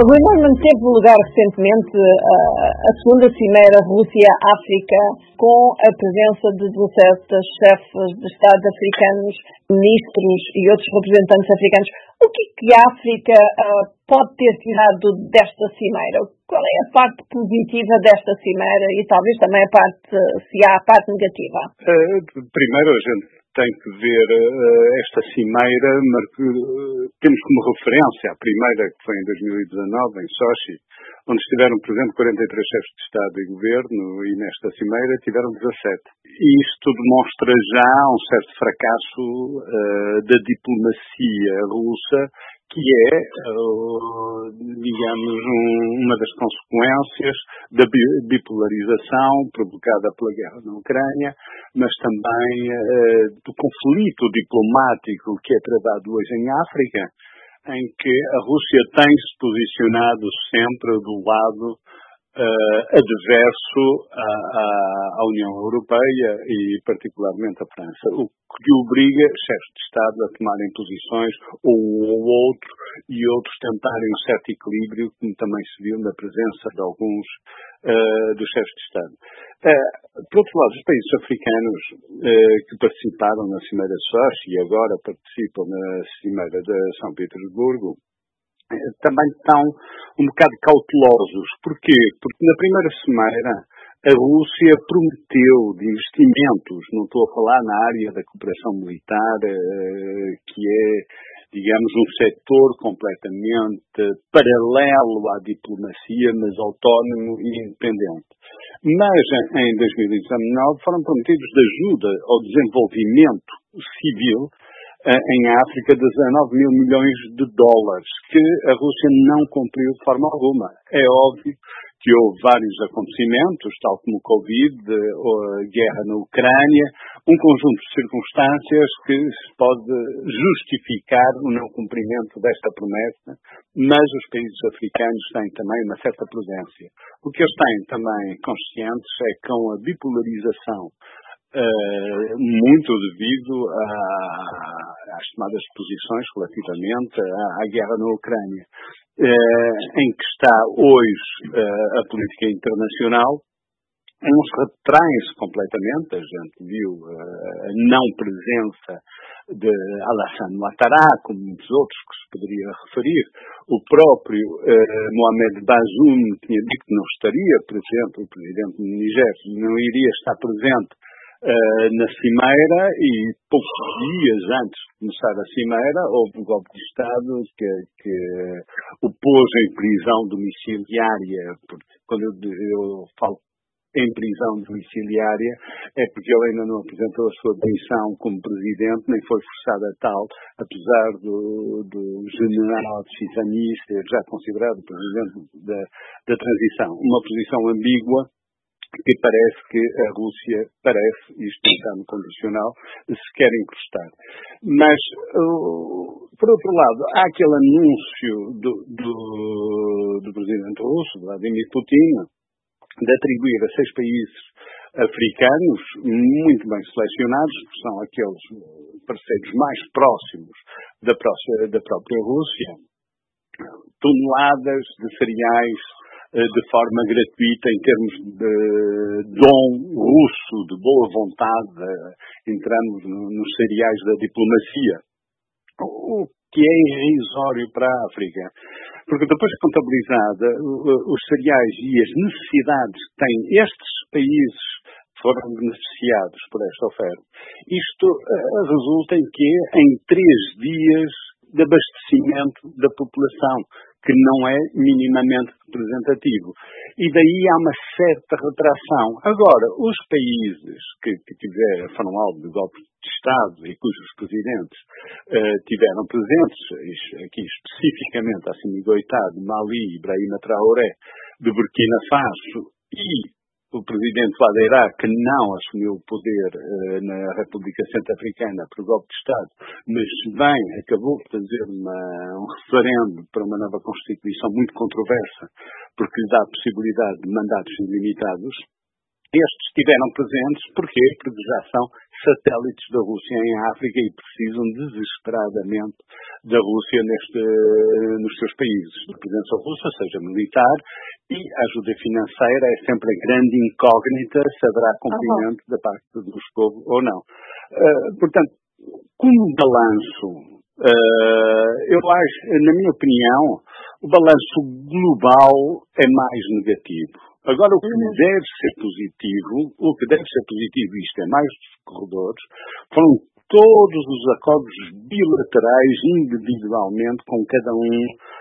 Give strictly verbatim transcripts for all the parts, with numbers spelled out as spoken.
Rui, não teve lugar recentemente a, a segunda cimeira Rússia-África com a presença de dezassete chefes de Estados africanos, ministros e outros representantes africanos. O que é que a África uh, pode ter tirado desta cimeira? Qual é a parte positiva desta cimeira e talvez também a parte, se há a parte negativa? Uh, primeiro, a gente tem que ver uh, esta cimeira, mas uh, temos como referência a primeira, que foi em dois mil e dezanove, em Sochi, onde estiveram presentes quarenta e três chefes de Estado e Governo, e nesta cimeira tiveram dezassete. E isto demonstra já um certo fracasso uh, da diplomacia russa, que é, uh, digamos, um, uma das consequências da bipolarização provocada pela guerra na Ucrânia, mas também uh, do conflito diplomático que é travado hoje em África, em que a Rússia tem-se posicionado sempre do lado uh, adverso à, à, à União Europeia e particularmente à França, o que obriga chefes de Estado a tomarem posições ou um ou outro e outros tentarem um certo equilíbrio, como também se viu na presença de alguns uh, dos chefes de Estado. Uh, por outro lado, os países africanos uh, que participaram na Cimeira de Sochi e agora participam na Cimeira de São Petersburgo uh, também estão um bocado cautelosos. Porquê? Porque na primeira cimeira a Rússia prometeu de investimentos, não estou a falar na área da cooperação militar, uh, que é, digamos, um setor completamente paralelo à diplomacia, mas autónomo e independente. Mas em dois mil e dezanove foram prometidos de ajuda ao desenvolvimento civil uh, em África de dezanove mil milhões de dólares, que a Rússia não cumpriu de forma alguma. É óbvio que houve vários acontecimentos, tal como o Covid, a guerra na Ucrânia, um conjunto de circunstâncias que se pode justificar o não cumprimento desta promessa, mas os países africanos têm também uma certa prudência. O que eles têm também conscientes é que com a bipolarização, Uh, muito devido a, às tomadas de posições relativamente à, à guerra na Ucrânia, uh, em que está hoje uh, a política internacional, uns retraem-se completamente. A gente viu uh, a não presença de Alassane Ouattara, como muitos outros que se poderia referir. O próprio uh, Mohamed Bazoum tinha dito que não estaria presente, o presidente do Niger não iria estar presente Uh, na cimeira, e poucos dias antes de começar a cimeira houve um golpe de Estado que, que o pôs em prisão domiciliária. Porque quando eu, eu falo em prisão domiciliária é porque ele ainda não apresentou a sua demissão como presidente, nem foi forçado a tal, apesar do, do general Chizani ser já considerado presidente da, da transição. Uma posição ambígua, que parece que a Rússia, parece, isto está no condicional, se quer encostar. Mas, uh, por outro lado, há aquele anúncio do, do, do presidente russo, Vladimir Putin, de atribuir a seis países africanos, muito bem selecionados, que são aqueles parceiros mais próximos da, próxima, da própria Rússia, toneladas de cereais de forma gratuita, em termos de dom russo, de boa vontade. Entramos nos cereais da diplomacia, o que é irrisório para a África, porque depois de contabilizada os cereais e as necessidades que têm estes países que foram beneficiados por esta oferta, isto uh, resulta em que em três dias de abastecimento da população, que não é minimamente representativo. E daí há uma certa retração. Agora, os países que, que tiveram, foram alvo de golpes de Estado e cujos presidentes uh, tiveram presentes, aqui especificamente Assimi Goïta, de Mali, Ibrahima Traoré, de Burkina Faso, e o presidente Ouattara, que não assumiu o poder uh, na República Centro-Africana por golpe de Estado, mas bem acabou por fazer uma, um referendo para uma nova Constituição muito controversa, porque lhe dá a possibilidade de mandatos ilimitados. Estes estiveram presentes, porquê? Porque já são satélites da Rússia em África e precisam desesperadamente da Rússia neste, nos seus países. A presença russa, seja militar, e a ajuda financeira é sempre a grande incógnita se haverá cumprimento uhum. da parte dos povos ou não. Uh, portanto, como balanço, uh, eu acho, na minha opinião, o balanço global é mais negativo. Agora, o que deve ser positivo, o que deve ser positivo, isto é mais dos corredores, foram todos os acordos bilaterais, individualmente, com cada um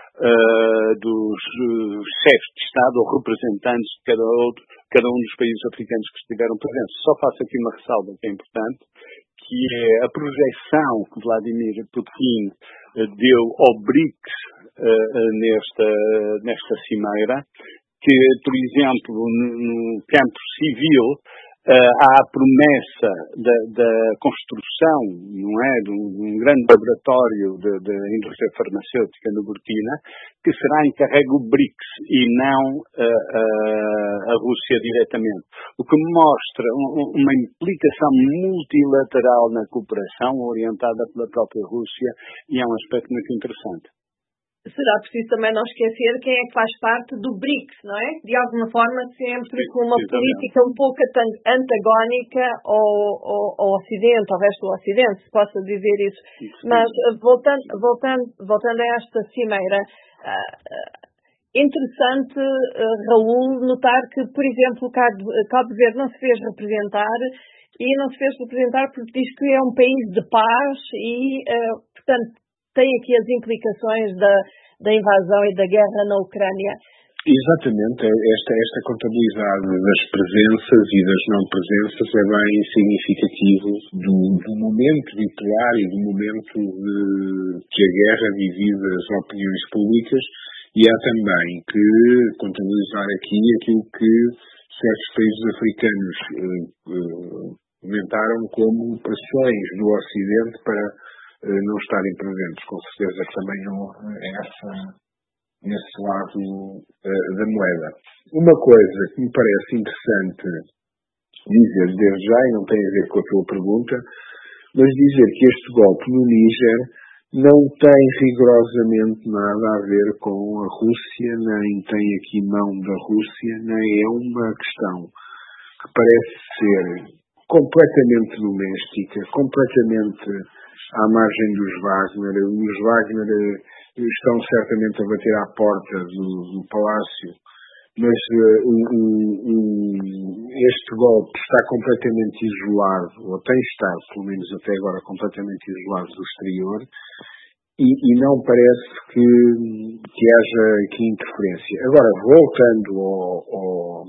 uh, dos uh, chefes de Estado ou representantes de cada, outro, cada um dos países africanos que estiveram presentes. Só faço aqui uma ressalva que é importante, que é a projeção que Vladimir Putin uh, deu ao BRICS uh, uh, nesta, nesta cimeira, que, por exemplo, no, no campo civil, uh, há a promessa da, da construção, não é, de um, de um grande laboratório da indústria farmacêutica no Burkina, que será encarregue o BRICS e não uh, uh, a Rússia diretamente. O que mostra um, uma implicação multilateral na cooperação orientada pela própria Rússia e é um aspecto muito interessante. Será preciso também não esquecer quem é que faz parte do BRICS, não é? De alguma forma, sempre com uma política um pouco antagónica ao, ao, ao Ocidente, ao resto do Ocidente, se possa dizer isso. Mas, voltando, voltando, voltando a esta cimeira, uh, interessante, uh, Raul, notar que, por exemplo, Cabo, Cabo Verde não se fez representar e não se fez representar porque diz que é um país de paz e, uh, portanto, tem aqui as implicações da, da invasão e da guerra na Ucrânia. Exatamente. Esta, esta contabilidade das presenças e das não presenças é bem significativo do, do momento bipolar e do momento de, que a guerra divide as opiniões públicas e há também que contabilizar aqui aquilo que certos países africanos eh, eh, comentaram como pressões do Ocidente para não estarem presentes. Com certeza que também houve essa, esse lado uh, da moeda. Uma coisa que me parece interessante dizer desde já, e não tem a ver com a tua pergunta, mas dizer que este golpe no Níger não tem rigorosamente nada a ver com a Rússia, nem tem aqui mão da Rússia, nem é uma questão que parece ser completamente doméstica, completamente à margem dos Wagner. Os Wagner estão certamente a bater à porta do, do palácio, mas uh, um, um, este golpe está completamente isolado, ou tem estado, pelo menos até agora, completamente isolado do exterior, e, e não parece que, que haja aqui interferência. Agora, voltando ao, ao,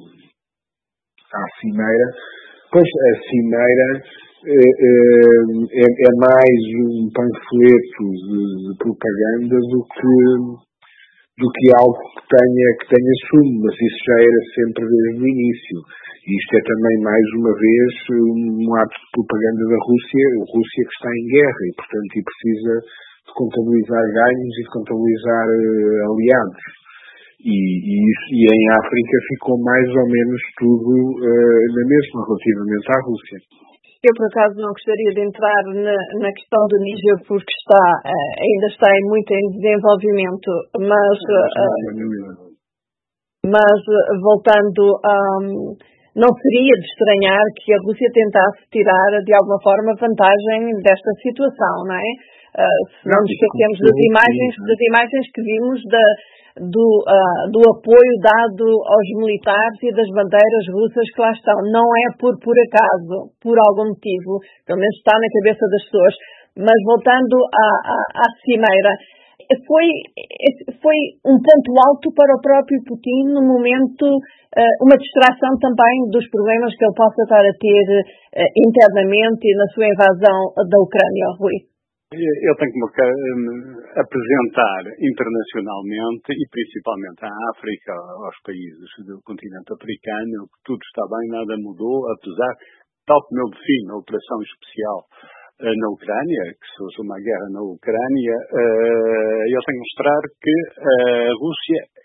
à cimeira, pois a cimeira É, é, é mais um panfleto de, de propaganda do que, do que algo que tenha, que tenha sumo, mas isso já era sempre desde o início. E isto é também, mais uma vez, um ato de propaganda da Rússia, a Rússia que está em guerra e, portanto, e precisa de contabilizar ganhos e de contabilizar uh, aliados. E, e, isso, e em África ficou mais ou menos tudo uh, na mesma relativamente à Rússia. Eu, por acaso, não gostaria de entrar na, na questão do Níger porque está, uh, ainda está em, muito em desenvolvimento, mas, uh, mas uh, voltando, um, não seria de estranhar que a Rússia tentasse tirar, de alguma forma, vantagem desta situação, não é? Uh, se não nos esquecemos das imagens, das imagens que vimos da, do, uh, do apoio dado aos militares e das bandeiras russas que lá estão. Não é por, por acaso, por algum motivo, pelo menos está na cabeça das pessoas. Mas voltando à, à, à cimeira, foi, foi um ponto alto para o próprio Putin no momento, uh, uma distração também dos problemas que ele possa estar a ter uh, internamente e na sua invasão da Ucrânia, Rui. Ele tem que apresentar internacionalmente e principalmente à África, aos países do continente africano, que tudo está bem, nada mudou, apesar, tal como ele define a operação especial na Ucrânia, que se fosse uma guerra na Ucrânia, ele tem que mostrar que a Rússia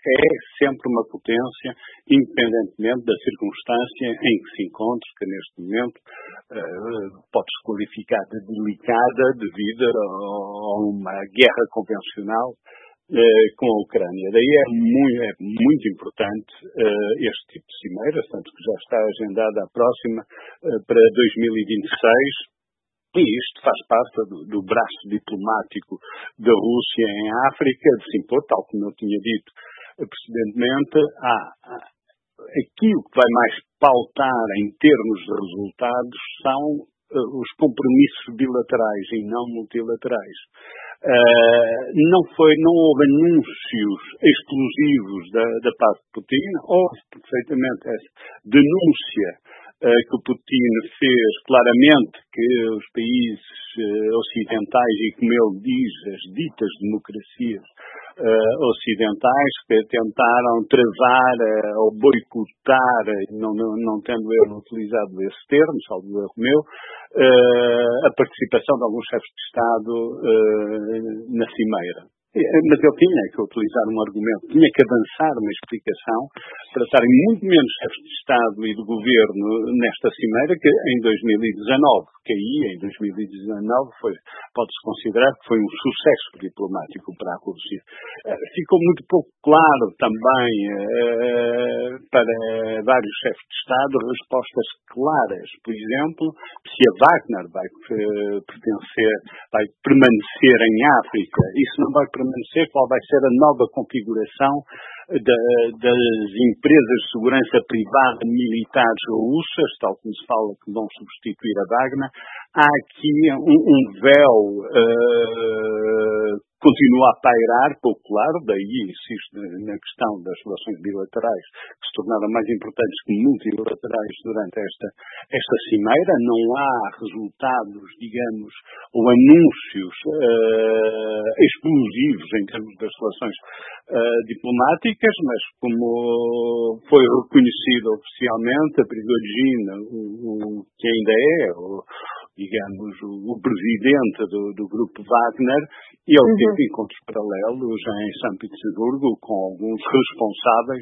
é sempre uma potência, independentemente da circunstância em que se encontre, que neste momento uh, pode-se qualificar de delicada devido a uma guerra convencional uh, com a Ucrânia. Daí é muito, é muito importante uh, este tipo de cimeiras, tanto que já está agendada a próxima uh, para dois mil e vinte e seis. E isto faz parte do, do braço diplomático da Rússia em África, de se impor, tal como eu tinha dito precedentemente, há, há, aquilo que vai mais pautar em termos de resultados são uh, os compromissos bilaterais e não multilaterais. Uh, não foi, não houve anúncios explosivos da, da parte de Putin, houve perfeitamente essa denúncia que o Putin fez claramente que os países uh, ocidentais e, como ele diz, as ditas democracias uh, ocidentais que tentaram travar uh, ou boicotar, não, não, não tendo eu utilizado esse termo, salvo erro meu, uh, a participação de alguns chefes de Estado uh, na cimeira. Mas ele tinha que utilizar um argumento, tinha que avançar uma explicação para estarem muito menos chefes de Estado e de Governo nesta cimeira que em dois mil e dezanove, que aí em dois mil e dezanove foi, pode-se considerar que foi um sucesso diplomático para a Rússia. Ficou muito pouco claro também uh, para vários chefes de Estado respostas claras, por exemplo, se a Wagner vai uh, pertencer, vai permanecer em África, isso não vai permanecer. Qual vai ser a nova configuração da, das empresas de segurança privada militares russas, tal como se fala que vão substituir a Wagner. Há aqui um, um véu uh, continua a pairar, pouco claro, daí insisto na questão das relações bilaterais, que se tornaram mais importantes que multilaterais durante esta, esta cimeira. Não há resultados, digamos, ou anúncios uh, explosivos em termos das relações uh, diplomáticas, mas como foi reconhecido oficialmente, a Prigozhin, o, o, que ainda é, o, digamos, o, o presidente do, do grupo Wagner, ele uhum. teve encontros paralelos em São Petersburgo com alguns responsáveis,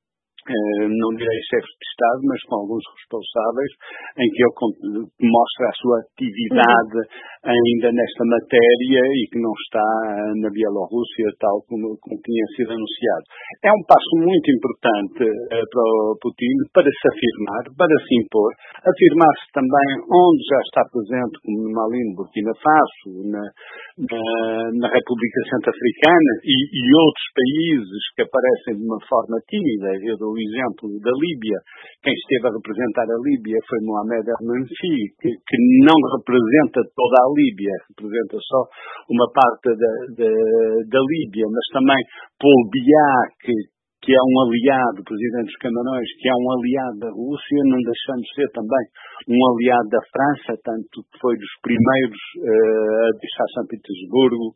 eh, não direi chefes de Estado, mas com alguns responsáveis, em que ele mostra a sua atividade uhum. ainda nesta matéria e que não está na Bielorrússia, tal como, como tinha sido anunciado. É um passo muito importante eh, para o Putin para se afirmar, para se impor, afirmar-se também onde já está presente, como no Mali, no Burkina Faso, na, na, na República Centro-Africana e, e outros países que aparecem de uma forma tímida. Eu dou o exemplo da Líbia. Quem esteve a representar a Líbia foi Mohamed El-Menfi, que, que não representa toda a Líbia, representa só uma parte da, da, da Líbia, mas também Paul Biya, que, que é um aliado, presidente dos Camarões, que é um aliado da Rússia, não deixando de ser também um aliado da França, tanto que foi dos primeiros uh, a deixar São Petersburgo,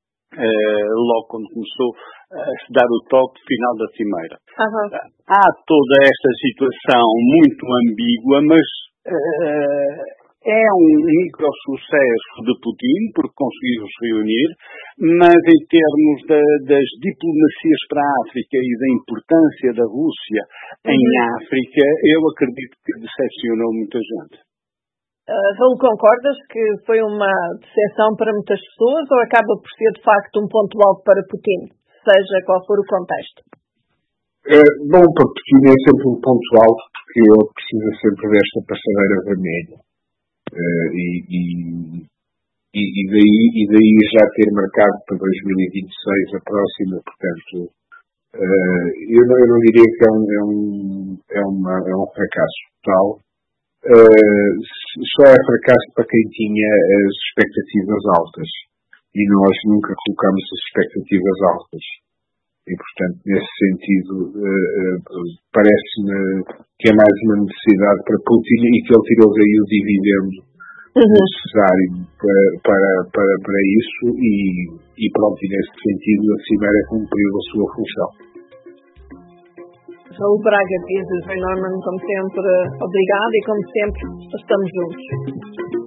Uh, logo quando começou a se dar o toque final da cimeira. Uhum. Há toda esta situação muito ambígua, mas uh, é um micro-sucesso de Putin, porque conseguiu se reunir, mas em termos da, das diplomacias para a África e da importância da Rússia uhum. em África, eu acredito que decepcionou muita gente. Uh, Raul, concordas que foi uma decepção para muitas pessoas ou acaba por ser de facto um ponto alto para Putin, seja qual for o contexto? Uh, bom, para Putin é sempre um ponto alto porque ele precisa sempre desta passadeira vermelha uh, e, e, e, e, daí, e daí já ter marcado para dois mil e vinte e seis a próxima, portanto uh, eu, não, eu não diria que é um, é um, é uma, é um fracasso total. Uh, só é fracasso para quem tinha as expectativas altas e nós nunca colocamos as expectativas altas e portanto nesse sentido uh, uh, parece-me que é mais uma necessidade para Putin e que ele tirou daí o dividendo uhum. necessário para, para, para, para isso e, e pronto, e nesse sentido a Cimeira cumpriu a sua função. Raul Braga, Pires, Norman, como sempre, obrigado e como sempre, estamos juntos.